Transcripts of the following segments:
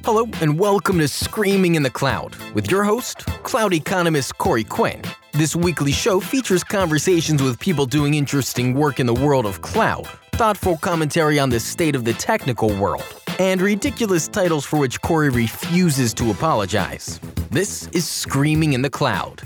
Hello, and welcome to Screaming in the Cloud with your host, cloud economist Corey Quinn. This weekly show features conversations with people doing interesting work in the world of cloud, thoughtful commentary on the state of the technical world, and ridiculous titles for which Corey refuses to apologize. This is Screaming in the Cloud.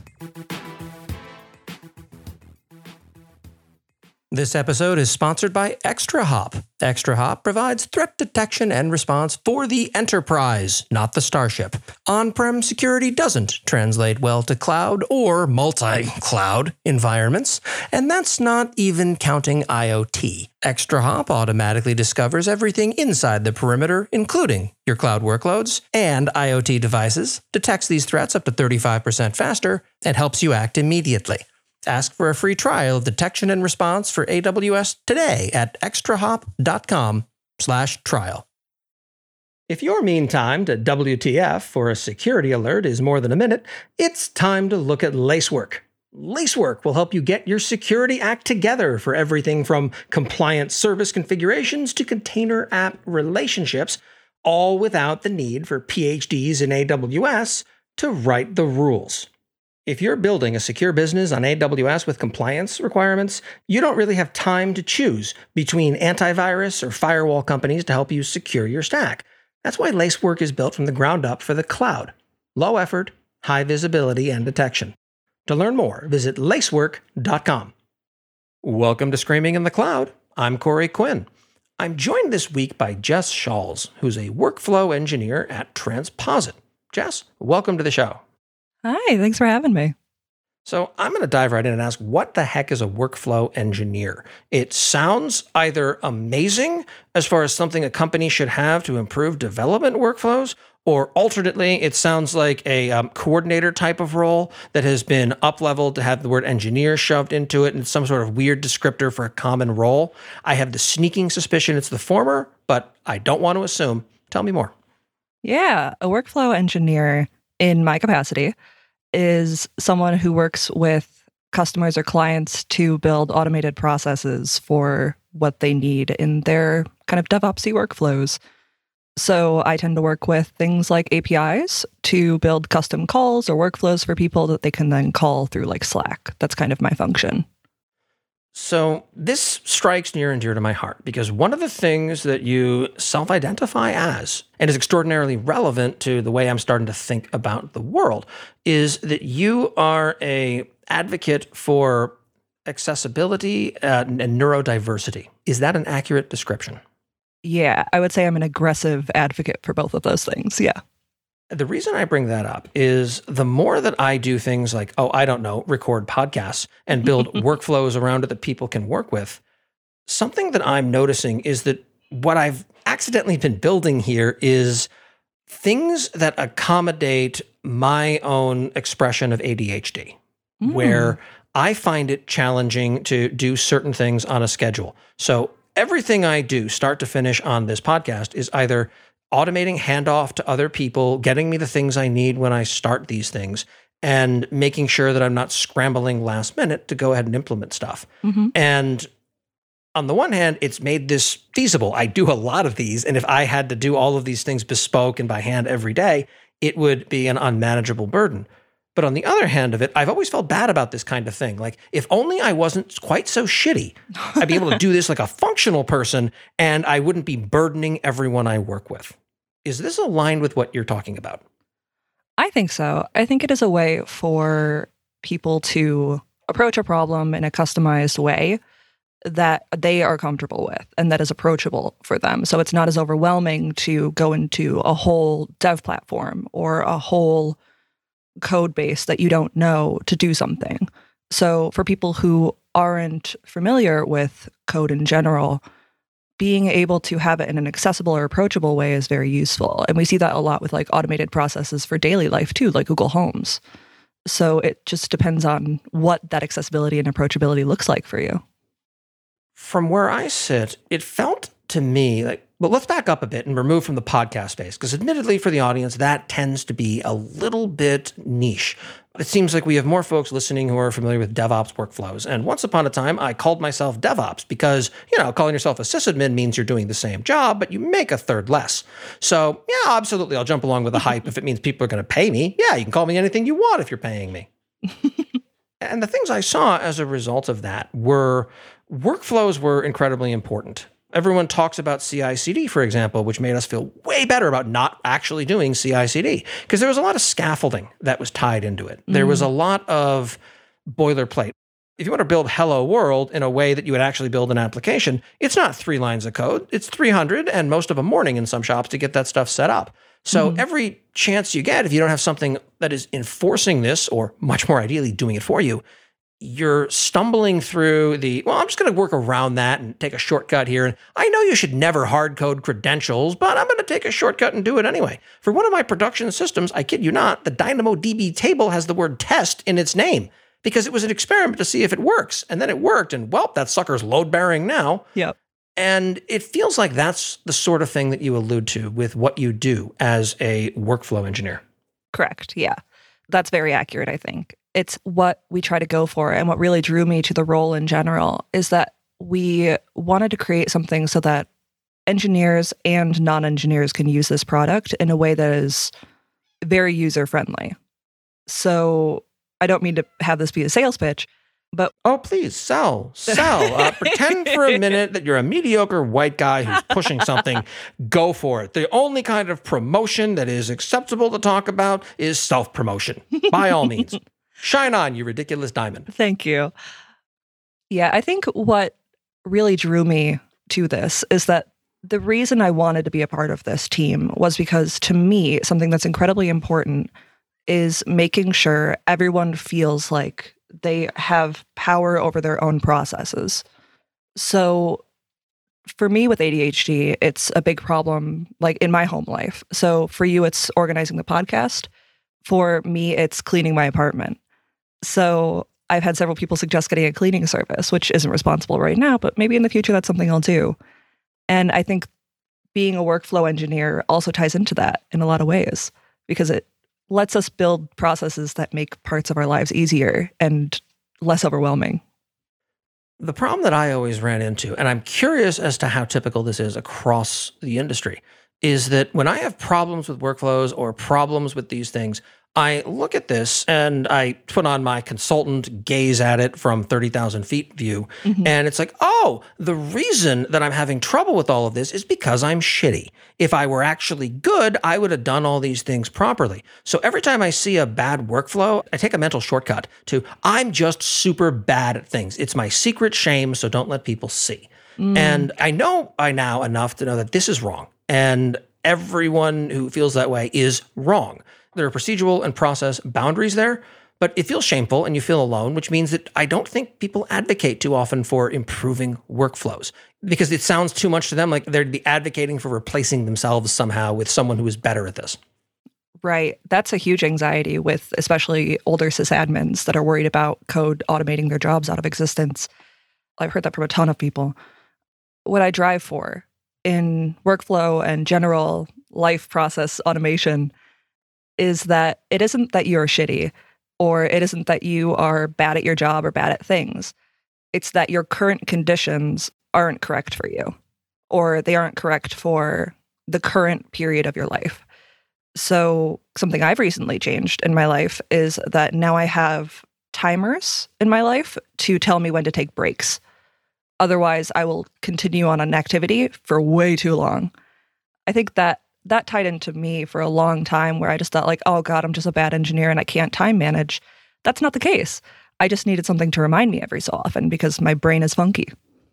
This episode is sponsored by ExtraHop. ExtraHop provides threat detection and response for the enterprise, not the starship. On-prem security doesn't translate well to cloud or multi-cloud environments, and that's not even counting IoT. ExtraHop automatically discovers everything inside the perimeter, including your cloud workloads and IoT devices, detects these threats up to 35% faster, and helps you act immediately. Ask for a free trial of detection and response for AWS today at extrahop.com/trial. If your mean time to WTF for a security alert is more than a minute, it's time to look at Lacework. Lacework will help you get your security act together for everything from compliant service configurations to container app relationships, all without the need for PhDs in AWS to write the rules. If you're building a secure business on AWS with compliance requirements, you don't really have time to choose between antivirus or firewall companies to help you secure your stack. That's why Lacework is built from the ground up for the cloud. Low effort, high visibility, and detection. To learn more, visit lacework.com. Welcome to Screaming in the Cloud. I'm Corey Quinn. I'm joined this week by Jess Shawls, who's a workflow engineer at Transposit. Jess, welcome to the show. Hi, thanks for having me. So I'm going to dive right in and ask, what the heck is a workflow engineer? It sounds either amazing as far as something a company should have to improve development workflows, or alternately, it sounds like a coordinator type of role that has been up-leveled to have the word engineer shoved into it, and it's some sort of weird descriptor for a common role. I have the sneaking suspicion it's the former, but I don't want to assume. Tell me more. Yeah, a workflow engineer, in my capacity, is someone who works with customers or clients to build automated processes for what they need in their kind of DevOpsy workflows. So I tend to work with things like APIs to build custom calls or workflows for people that they can then call through like Slack. That's kind of my function. So this strikes near and dear to my heart because one of the things that you self-identify as, and is extraordinarily relevant to the way I'm starting to think about the world, is that you are an advocate for accessibility and neurodiversity. Is that an accurate description? Yeah, I would say I'm an aggressive advocate for both of those things. Yeah. The reason I bring that up is the more that I do things like, record podcasts and build workflows around it that people can work with, something that I'm noticing is that what I've accidentally been building here is things that accommodate my own expression of ADHD, where I find it challenging to do certain things on a schedule. So everything I do, start to finish on this podcast, is either automating handoff to other people, getting me the things I need when I start these things, and making sure that I'm not scrambling last minute to go ahead and implement stuff. And on the one hand, it's made this feasible. I do a lot of these, and if I had to do all of these things bespoke and by hand every day, it would be an unmanageable burden. But on the other hand of it, I've always felt bad about this kind of thing. Like, if only I wasn't quite so shitty, I'd be able to do this like a functional person, and I wouldn't be burdening everyone I work with. Is this aligned with what you're talking about? I think so. I think it is a way for people to approach a problem in a customized way that they are comfortable with and that is approachable for them. So it's not as overwhelming to go into a whole dev platform or a whole code base that you don't know to do something. So for people who aren't familiar with code in general, being able to have it in an accessible or approachable way is very useful. And we see that a lot with like automated processes for daily life too, like Google Homes. So it just depends on what that accessibility and approachability looks like for you. From where I sit, it felt to me like But let's back up a bit and remove from the podcast space, because admittedly for the audience, that tends to be a little bit niche. It seems like we have more folks listening who are familiar with DevOps workflows. And once upon a time, I called myself DevOps because, calling yourself a sysadmin means you're doing the same job, but you make a third less. So yeah, absolutely, I'll jump along with the hype if it means people are going to pay me. Yeah, you can call me anything you want if you're paying me. And the things I saw as a result of that were workflows were incredibly important. Everyone talks about CI/CD, for example, which made us feel way better about not actually doing CI/CD because there was a lot of scaffolding that was tied into it. There was a lot of boilerplate. If you want to build Hello World in a way that you would actually build an application, it's not 3 lines of code. It's 300 and most of a morning in some shops to get that stuff set up. So every chance you get, if you don't have something that is enforcing this, or much more ideally doing it for you, you're stumbling through I'm just going to work around that and take a shortcut here. And I know you should never hard code credentials, but I'm going to take a shortcut and do it anyway. For one of my production systems, I kid you not, the DynamoDB table has the word test in its name because it was an experiment to see if it works. And then it worked. And that sucker's load bearing now. Yep. And it feels like that's the sort of thing that you allude to with what you do as a workflow engineer. Correct. Yeah. That's very accurate, I think. It's what we try to go for. And what really drew me to the role in general is that we wanted to create something so that engineers and non-engineers can use this product in a way that is very user-friendly. So I don't mean to have this be a sales pitch, but... Oh, please, sell. Pretend for a minute that you're a mediocre white guy who's pushing something. Go for it. The only kind of promotion that is acceptable to talk about is self-promotion. By all means. Shine on, you ridiculous diamond. Thank you. Yeah, I think what really drew me to this is that the reason I wanted to be a part of this team was because, to me, something that's incredibly important is making sure everyone feels like they have power over their own processes. So for me with ADHD, it's a big problem, like in my home life. So for you, it's organizing the podcast. For me, it's cleaning my apartment. So I've had several people suggest getting a cleaning service, which isn't responsible right now, but maybe in the future, that's something I'll do. And I think being a workflow engineer also ties into that in a lot of ways, because it lets us build processes that make parts of our lives easier and less overwhelming. The problem that I always ran into, and I'm curious as to how typical this is across the industry, is that when I have problems with workflows or problems with these things, I look at this and I put on my consultant gaze at it from 30,000 feet view. And it's like, oh, the reason that I'm having trouble with all of this is because I'm shitty. If I were actually good, I would have done all these things properly. So every time I see a bad workflow, I take a mental shortcut to, I'm just super bad at things. It's my secret shame, so don't let people see. And I know by now enough to know that this is wrong. And everyone who feels that way is wrong. There are procedural and process boundaries there, but it feels shameful and you feel alone, which means that I don't think people advocate too often for improving workflows because it sounds too much to them like they'd be advocating for replacing themselves somehow with someone who is better at this. Right. That's a huge anxiety with especially older sysadmins that are worried about code automating their jobs out of existence. I've heard that from a ton of people. What I drive for in workflow and general life process automation is that it isn't that you're shitty or it isn't that you are bad at your job or bad at things. It's that your current conditions aren't correct for you or they aren't correct for the current period of your life. So something I've recently changed in my life is that now I have timers in my life to tell me when to take breaks. Otherwise, I will continue on an activity for way too long. I think that tied into me for a long time where I just thought like, oh God, I'm just a bad engineer and I can't time manage. That's not the case. I just needed something to remind me every so often because my brain is funky.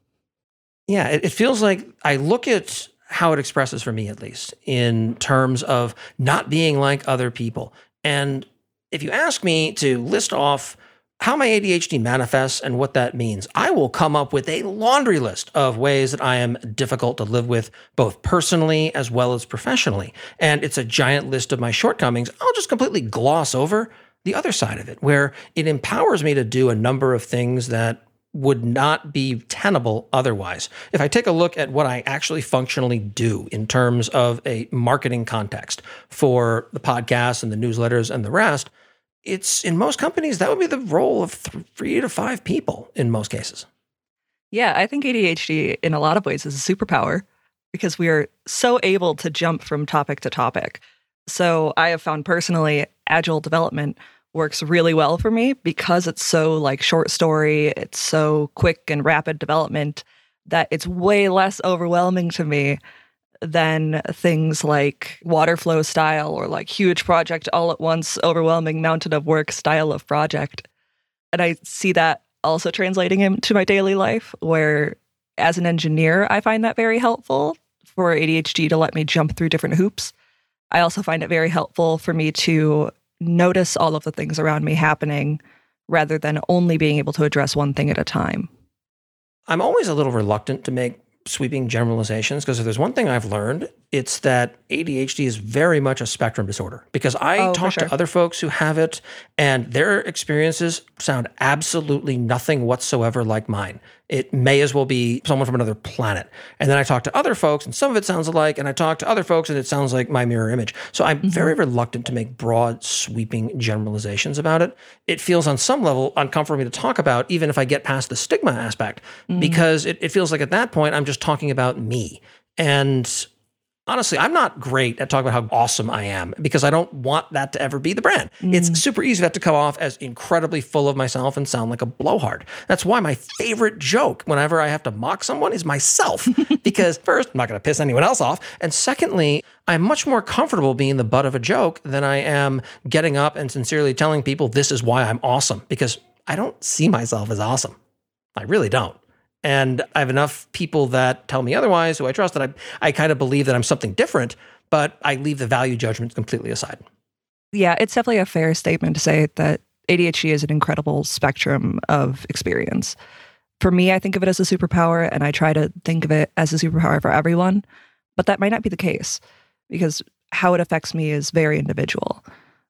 Yeah, it feels like I look at how it expresses for me, at least, in terms of not being like other people. And if you ask me to list off how my ADHD manifests and what that means, I will come up with a laundry list of ways that I am difficult to live with, both personally as well as professionally. And it's a giant list of my shortcomings. I'll just completely gloss over the other side of it, where it empowers me to do a number of things that would not be tenable otherwise. If I take a look at what I actually functionally do in terms of a marketing context for the podcast and the newsletters and the rest, it's in most companies, that would be the role of 3 to 5 people in most cases. Yeah, I think ADHD in a lot of ways is a superpower because we are so able to jump from topic to topic. So I have found personally, agile development works really well for me because it's so like short story, it's so quick and rapid development that it's way less overwhelming to me than things like water flow style or like huge project all at once, overwhelming mountain of work style of project. And I see that also translating into my daily life where as an engineer, I find that very helpful for ADHD to let me jump through different hoops. I also find it very helpful for me to notice all of the things around me happening rather than only being able to address one thing at a time. I'm always a little reluctant to make sweeping generalizations because if there's one thing I've learned, it's that ADHD is very much a spectrum disorder because I talk to other folks who have it and their experiences sound absolutely nothing whatsoever like mine. It may as well be someone from another planet. And then I talk to other folks and some of it sounds alike, and I talk to other folks and it sounds like my mirror image. So I'm very reluctant to make broad, sweeping generalizations about it. It feels on some level uncomfortable for me to talk about, even if I get past the stigma aspect, because it feels like at that point, I'm just talking about me. And honestly, I'm not great at talking about how awesome I am because I don't want that to ever be the brand. It's super easy for that to come off as incredibly full of myself and sound like a blowhard. That's why my favorite joke whenever I have to mock someone is myself. Because first, I'm not going to piss anyone else off. And secondly, I'm much more comfortable being the butt of a joke than I am getting up and sincerely telling people this is why I'm awesome. Because I don't see myself as awesome. I really don't. And I have enough people that tell me otherwise, who I trust, that I kind of believe that I'm something different, but I leave the value judgments completely aside. Yeah, it's definitely a fair statement to say that ADHD is an incredible spectrum of experience. For me, I think of it as a superpower, and I try to think of it as a superpower for everyone, but that might not be the case because how it affects me is very individual.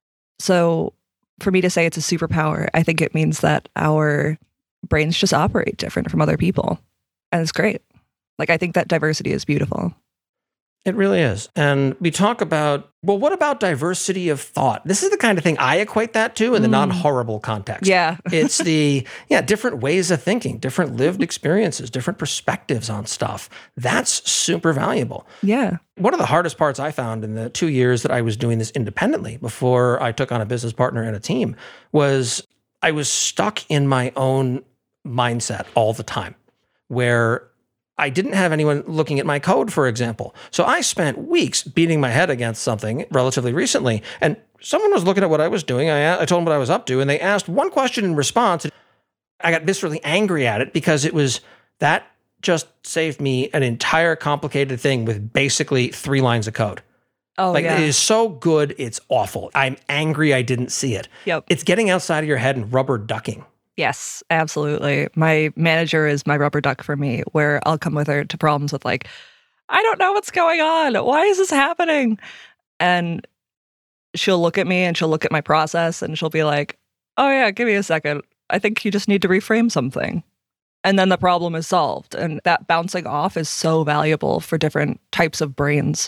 So for me to say it's a superpower, I think it means that our brains just operate different from other people. And it's great. Like, I think that diversity is beautiful. It really is. And we talk about, well, what about diversity of thought? This is the kind of thing I equate that to in the non-horrible context. Yeah. It's different ways of thinking, different lived experiences, different perspectives on stuff. That's super valuable. Yeah. One of the hardest parts I found in the 2 years that I was doing this independently before I took on a business partner and a team was I was stuck in my own mindset all the time where I didn't have anyone looking at my code, for example. So I spent weeks beating my head against something relatively recently, and someone was looking at what I was doing. I told them what I was up to, and they asked one question in response. I got viscerally angry at it because that just saved me an entire complicated thing with basically 3 lines of code. Oh, It yeah. is so good, it's awful. I'm angry I didn't see it. Yep. It's getting outside of your head and rubber ducking. Yes, absolutely. My manager is my rubber duck for me, where I'll come with her to problems with like, I don't know what's going on. Why is this happening? And she'll look at me and she'll look at my process and she'll be like, oh yeah, give me a second. I think you just need to reframe something. And then the problem is solved. And that bouncing off is so valuable for different types of brains.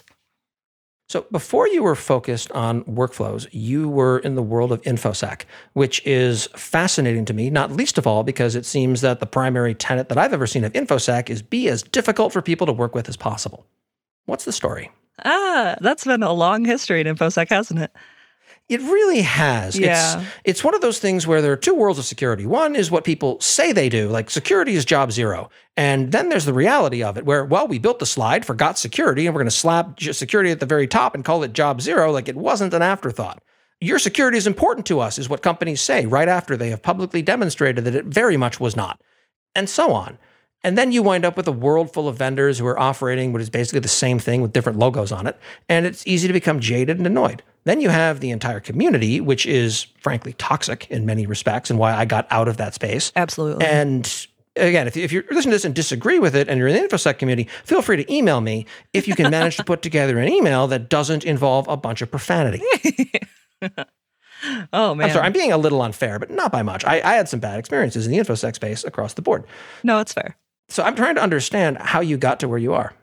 So before you were focused on workflows, you were in the world of InfoSec, which is fascinating to me, not least of all because it seems that the primary tenet that I've ever seen of InfoSec is be as difficult for people to work with as possible. What's the story? That's been a long history in InfoSec, hasn't it? It really has. Yeah. It's one of those things where there are 2 worlds of security. One is what people say they do, like security is job zero. And then there's the reality of it where, well, we built the slide, forgot security, and we're going to slap security at the very top and call it job zero like it wasn't an afterthought. Your security is important to us is what companies say right after they have publicly demonstrated that it very much was not, and so on. And then you wind up with a world full of vendors who are operating what is basically the same thing with different logos on it, and it's easy to become jaded and annoyed. Then you have the entire community, which is frankly toxic in many respects and why I got out of that space. Absolutely. And again, if you're listening to this and disagree with it and you're in the InfoSec community, feel free to email me if you can manage to put together an email that doesn't involve a bunch of profanity. Oh, man. I'm sorry, I'm being a little unfair, but not by much. I had some bad experiences in the InfoSec space across the board. No, it's fair. So I'm trying to understand how you got to where you are.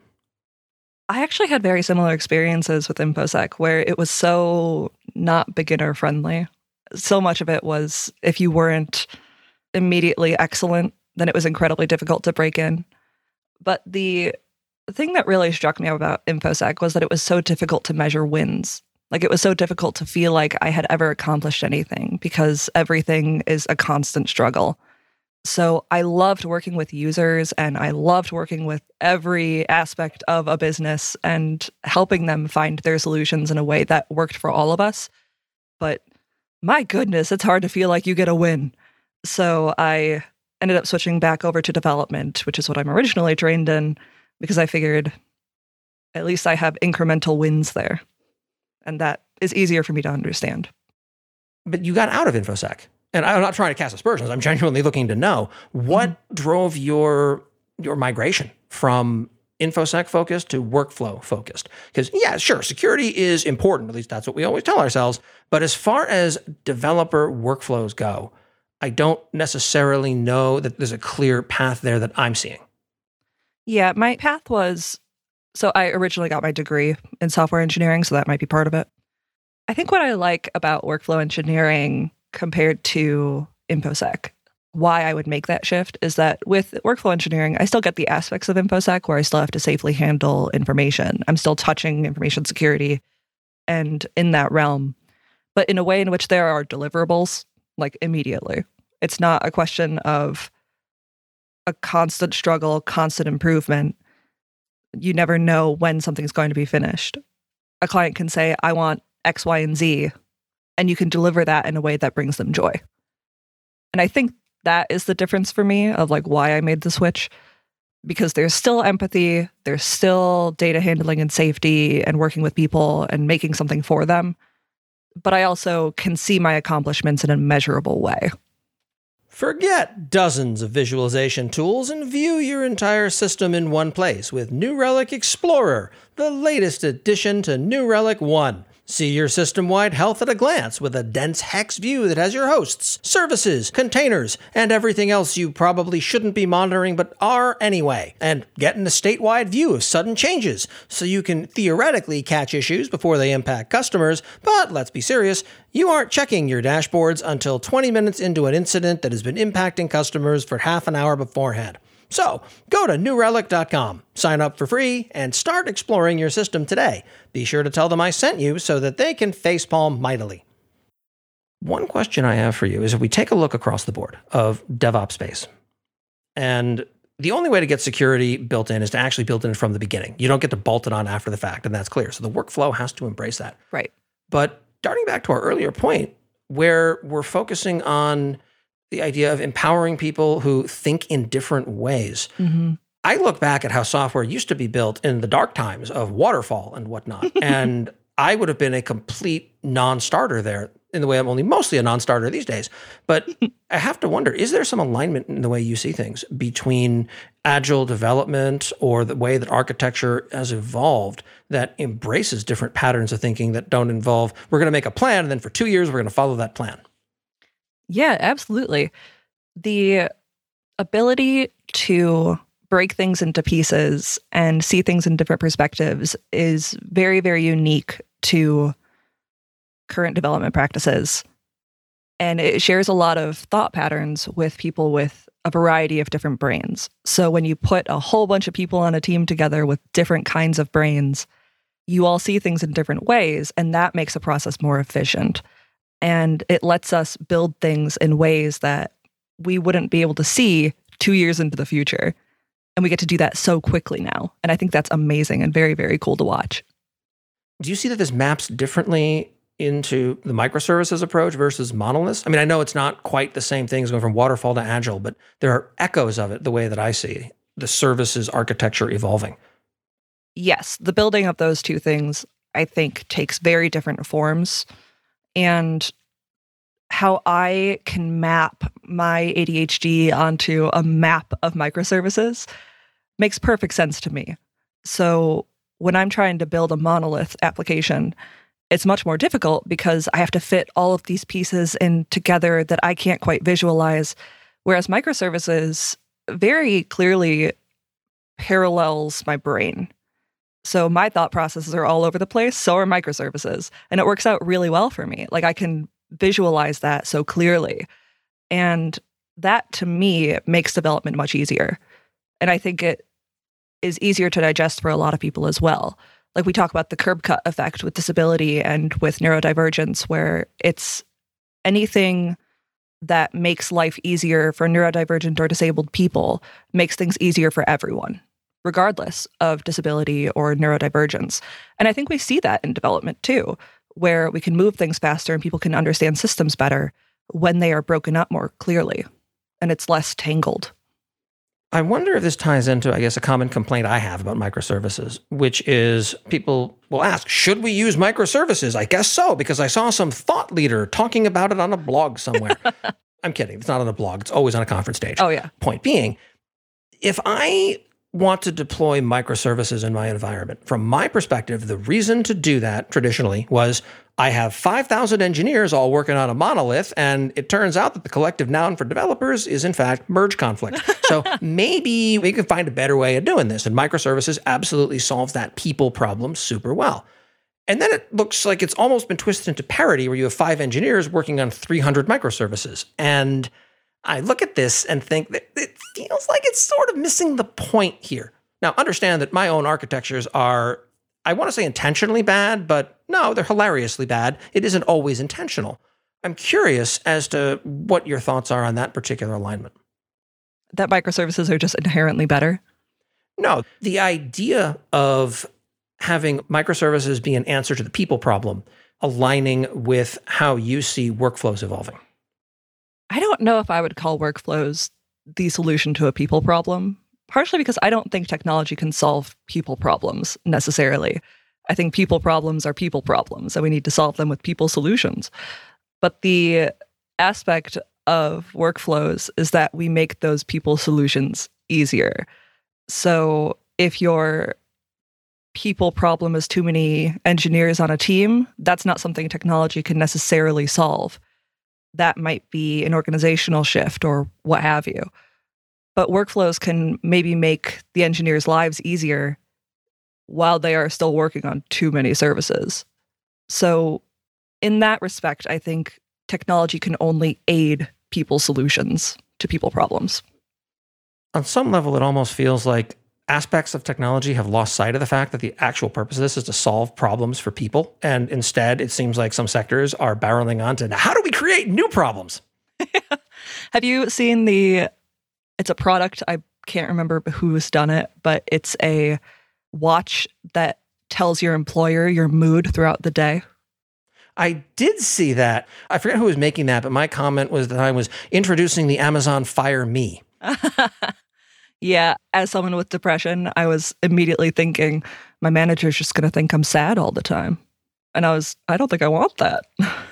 I actually had very similar experiences with InfoSec where it was so not beginner friendly. So much of it was if you weren't immediately excellent, then it was incredibly difficult to break in. But the thing that really struck me about InfoSec was that it was so difficult to measure wins. Like, it was so difficult to feel like I had ever accomplished anything because everything is a constant struggle. So I loved working with users, and I loved working with every aspect of a business and helping them find their solutions in a way that worked for all of us. But my goodness, it's hard to feel like you get a win. So I ended up switching back over to development, which is what I'm originally trained in, because I figured at least I have incremental wins there. And that is easier for me to understand. But you got out of InfoSec. And I'm not trying to cast aspersions. I'm genuinely looking to know what drove your migration from InfoSec focused to workflow focused. Because yeah, sure, security is important. At least that's what we always tell ourselves. But as far as developer workflows go, I don't necessarily know that there's a clear path there that I'm seeing. Yeah, my path was, so I originally got my degree in software engineering, so that might be part of it. I think what I like about workflow engineering compared to InfoSec, why I would make that shift, is that with workflow engineering, I still get the aspects of InfoSec where I still have to safely handle information. I'm still touching information security and in that realm, but in a way in which there are deliverables, like immediately. It's not a question of a constant struggle, constant improvement. You never know when something's going to be finished. A client can say, I want X, Y, and Z, and you can deliver that in a way that brings them joy. And I think that is the difference for me of like why I made the switch, because there's still empathy, there's still data handling and safety and working with people and making something for them. But I also can see my accomplishments in a measurable way. Forget dozens of visualization tools and view your entire system in one place with New Relic Explorer, the latest addition to New Relic One. See your system-wide health at a glance with a dense hex view that has your hosts, services, containers, and everything else you probably shouldn't be monitoring but are anyway. And get in a statewide view of sudden changes so you can theoretically catch issues before they impact customers, but let's be serious, you aren't checking your dashboards until 20 minutes into an incident that has been impacting customers for half an hour beforehand. So, go to newrelic.com, sign up for free, and start exploring your system today. Be sure to tell them I sent you so that they can facepalm mightily. One question I have for you is if we take a look across the board of DevOps space, and the only way to get security built in is to actually build it in from the beginning. You don't get to bolt it on after the fact, and that's clear. So the workflow has to embrace that. Right. But darting back to our earlier point, where we're focusing on the idea of empowering people who think in different ways. Mm-hmm. I look back at how software used to be built in the dark times of waterfall and whatnot, and I would have been a complete non-starter there in the way I'm only mostly a non-starter these days. But I have to wonder, is there some alignment in the way you see things between agile development or the way that architecture has evolved that embraces different patterns of thinking that don't involve, we're going to make a plan, and then for 2 years, we're going to follow that plan? Yeah, absolutely. The ability to break things into pieces and see things in different perspectives is very, very unique to current development practices. And it shares a lot of thought patterns with people with a variety of different brains. So when you put a whole bunch of people on a team together with different kinds of brains, you all see things in different ways, and that makes a process more efficient. And it lets us build things in ways that we wouldn't be able to see 2 years into the future. And we get to do that so quickly now. And I think that's amazing and very, very cool to watch. Do you see that this maps differently into the microservices approach versus monoliths? I mean, I know it's not quite the same thing as going from waterfall to agile, but there are echoes of it the way that I see the services architecture evolving. Yes, the building of those two things, I think, takes very different forms. And how I can map my ADHD onto a map of microservices makes perfect sense to me. So when I'm trying to build a monolith application, it's much more difficult because I have to fit all of these pieces in together that I can't quite visualize. Whereas microservices very clearly parallels my brain. So my thought processes are all over the place, so are microservices. And it works out really well for me. Like I can visualize that so clearly. And that to me makes development much easier. And I think it is easier to digest for a lot of people as well. Like we talk about the curb cut effect with disability and with neurodivergence, where it's anything that makes life easier for neurodivergent or disabled people makes things easier for everyone, regardless of disability or neurodivergence. And I think we see that in development too, where we can move things faster and people can understand systems better when they are broken up more clearly and it's less tangled. I wonder if this ties into, I guess, a common complaint I have about microservices, which is people will ask, should we use microservices? I guess so, because I saw some thought leader talking about it on a blog somewhere. I'm kidding. It's not on a blog. It's always on a conference stage. Oh, yeah. Point being, if I want to deploy microservices in my environment, from my perspective, the reason to do that traditionally was I have 5,000 engineers all working on a monolith, and it turns out that the collective noun for developers is, in fact, merge conflict. So maybe we can find a better way of doing this, and microservices absolutely solves that people problem super well. And then it looks like it's almost been twisted into parody, where you have 5 engineers working on 300 microservices. And I look at this and think that it feels like it's sort of missing the point here. Now, understand that my own architectures are, I want to say intentionally bad, but no, they're hilariously bad. It isn't always intentional. I'm curious as to what your thoughts are on that particular alignment. That microservices are just inherently better? No, the idea of having microservices be an answer to the people problem, aligning with how you see workflows evolving. I don't know if I would call workflows the solution to a people problem, partially because I don't think technology can solve people problems necessarily. I think people problems are people problems, and we need to solve them with people solutions. But the aspect of workflows is that we make those people solutions easier. So if your people problem is too many engineers on a team, that's not something technology can necessarily solve. That might be an organizational shift or what have you. But workflows can maybe make the engineers' lives easier while they are still working on too many services. So in that respect, I think technology can only aid people solutions to people problems. On some level, it almost feels like aspects of technology have lost sight of the fact that the actual purpose of this is to solve problems for people. And instead, it seems like some sectors are barreling onto, how do we create new problems? Have you seen it's a product, I can't remember who's done it, but it's a watch that tells your employer your mood throughout the day? I did see that. I forget who was making that, but my comment was that I was introducing the Amazon Fire Me. Yeah, as someone with depression, I was immediately thinking, my manager's just going to think I'm sad all the time. And I don't think I want that.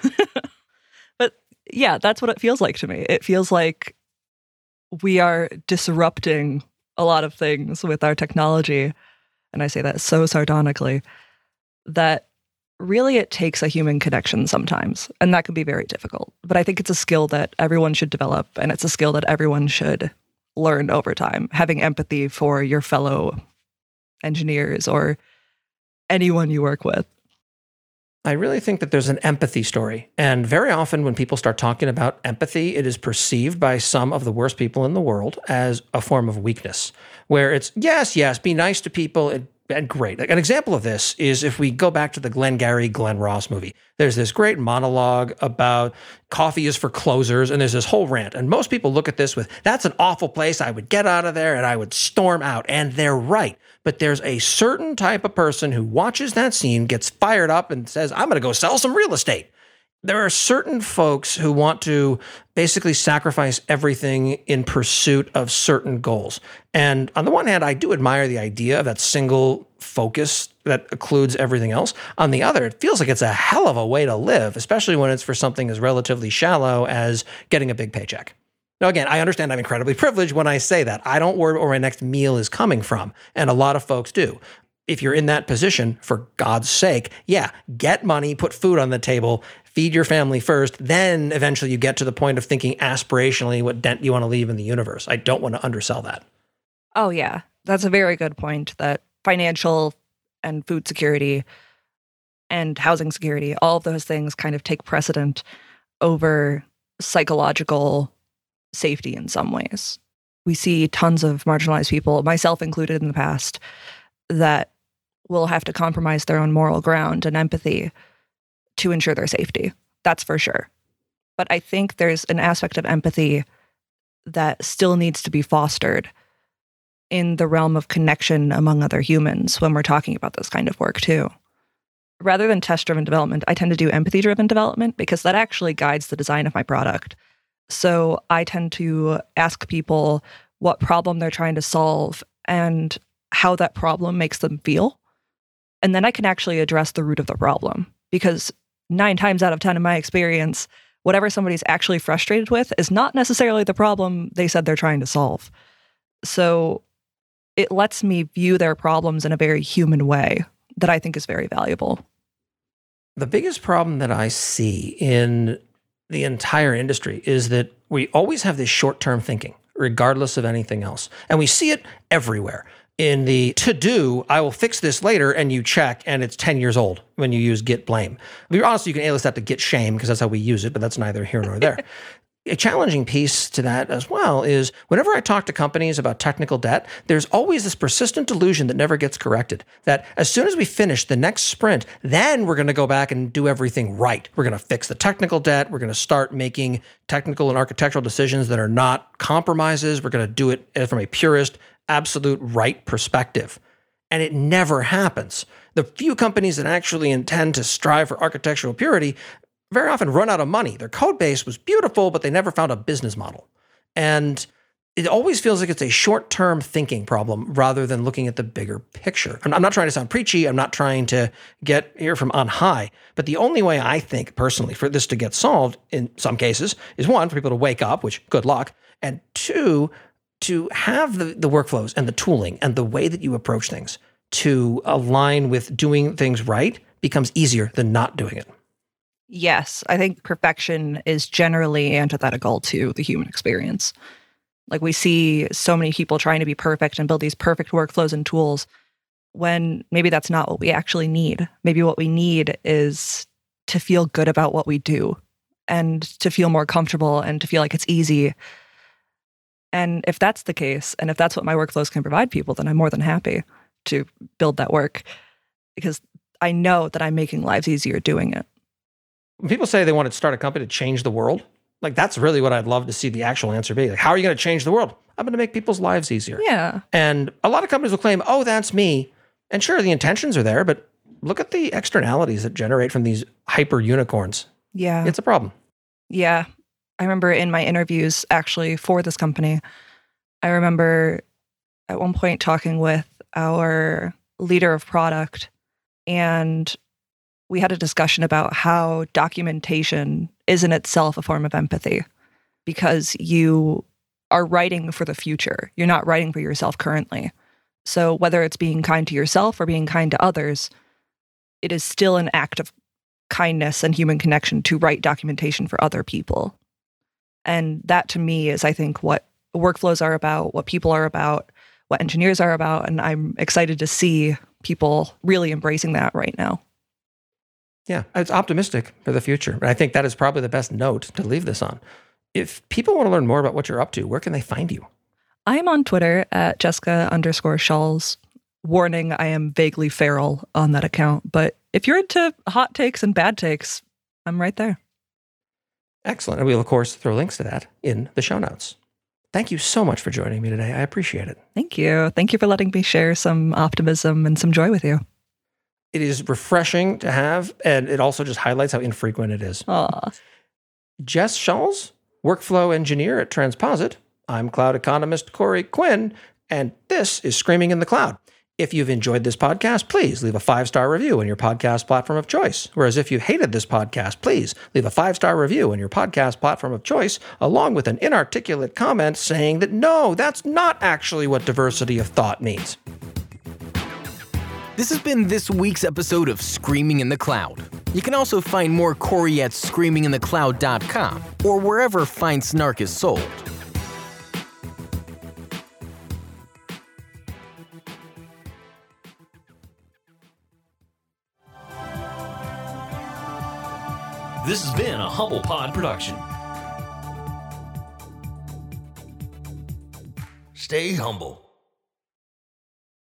But yeah, that's what it feels like to me. It feels like we are disrupting a lot of things with our technology. And I say that so sardonically, that really it takes a human connection sometimes. And that can be very difficult. But I think it's a skill that everyone should develop. And it's a skill that everyone should learn over time, having empathy for your fellow engineers or anyone you work with. I really think that there's an empathy story. And very often when people start talking about empathy, it is perceived by some of the worst people in the world as a form of weakness, where it's, yes, be nice to people and great. Like an example of this is if we go back to the Glengarry Glen Ross movie. There's this great monologue about coffee is for closers, and there's this whole rant. And most people look at this with, that's an awful place. I would get out of there and I would storm out. And they're right. But there's a certain type of person who watches that scene, gets fired up and says, I'm going to go sell some real estate. There are certain folks who want to basically sacrifice everything in pursuit of certain goals. And on the one hand, I do admire the idea of that single focus that occludes everything else. On the other, it feels like it's a hell of a way to live, especially when it's for something as relatively shallow as getting a big paycheck. Now, again, I understand I'm incredibly privileged when I say that. I don't worry where my next meal is coming from, and a lot of folks do. if you're in that position, for God's sake, yeah, get money, put food on the table, feed your family first, then eventually you get to the point of thinking aspirationally what dent you want to leave in the universe. I don't want to undersell that. Oh, yeah. That's a very good point, that financial and food security and housing security, all of those things kind of take precedent over psychological safety in some ways. We see tons of marginalized people, myself included in the past, that will have to compromise their own moral ground and empathy to ensure their safety. That's for sure. But I think there's an aspect of empathy that still needs to be fostered in the realm of connection among other humans when we're talking about this kind of work too. Rather than test-driven development, I tend to do empathy-driven development because that actually guides the design of my product. So I tend to ask people what problem they're trying to solve and how that problem makes them feel. And then I can actually address the root of the problem, because 9 times out of 10 in my experience, whatever somebody's actually frustrated with is not necessarily the problem they said they're trying to solve. So it lets me view their problems in a very human way that I think is very valuable. The biggest problem that I see in the entire industry is that we always have this short-term thinking, regardless of anything else. And we see it everywhere. In the to-do, I will fix this later, and you check, and it's 10 years old when you use git blame. Honestly, you can alias that to git shame, because that's how we use it, but that's neither here nor there. A challenging piece to that as well is whenever I talk to companies about technical debt, there's always this persistent delusion that never gets corrected, that as soon as we finish the next sprint, then we're going to go back and do everything right. We're going to fix the technical debt. We're going to start making technical and architectural decisions that are not compromises. We're going to do it from a purist, absolute right perspective. And it never happens. The few companies that actually intend to strive for architectural purity very often run out of money. Their code base was beautiful, but they never found a business model. And it always feels like it's a short-term thinking problem rather than looking at the bigger picture. I'm not trying to sound preachy. I'm not trying to get here from on high. But the only way I think personally for this to get solved in some cases is, 1, for people to wake up, which good luck, and 2, to have the workflows and the tooling and the way that you approach things to align with doing things right becomes easier than not doing it. Yes, I think perfection is generally antithetical to the human experience. Like, we see so many people trying to be perfect and build these perfect workflows and tools when maybe that's not what we actually need. Maybe what we need is to feel good about what we do and to feel more comfortable and to feel like it's easy. And if that's the case, and if that's what my workflows can provide people, then I'm more than happy to build that work, because I know that I'm making lives easier doing it. When people say they want to start a company to change the world, like, that's really what I'd love to see the actual answer be. Like, how are you going to change the world? I'm going to make people's lives easier. Yeah. And a lot of companies will claim, oh, that's me. And sure, the intentions are there, but look at the externalities that generate from these hyper unicorns. Yeah. It's a problem. Yeah. I remember in my interviews actually for this company, I remember at one point talking with our leader of product, and we had a discussion about how documentation is in itself a form of empathy, because you are writing for the future. You're not writing for yourself currently. So whether it's being kind to yourself or being kind to others, it is still an act of kindness and human connection to write documentation for other people. And that, to me, is, I think, what workflows are about, what people are about, what engineers are about. And I'm excited to see people really embracing that right now. Yeah, it's optimistic for the future. And I think that is probably the best note to leave this on. If people want to learn more about what you're up to, where can they find you? I'm on Twitter at Jessica_Schulz. Warning, I am vaguely feral on that account. But if you're into hot takes and bad takes, I'm right there. Excellent. And we'll, of course, throw links to that in the show notes. Thank you so much for joining me today. I appreciate it. Thank you. Thank you for letting me share some optimism and some joy with you. It is refreshing to have, and it also just highlights how infrequent it is. Aww. Jess Schulz, workflow engineer at Transposit. I'm cloud economist Corey Quinn, and this is Screaming in the Cloud. If you've enjoyed this podcast, please leave a 5-star review on your podcast platform of choice. Whereas if you hated this podcast, please leave a 5-star review on your podcast platform of choice, along with an inarticulate comment saying that no, that's not actually what diversity of thought means. This has been this week's episode of Screaming in the Cloud. You can also find more Corey at screaminginthecloud.com or wherever fine snark is sold. This has been a Humble Pod production. Stay humble.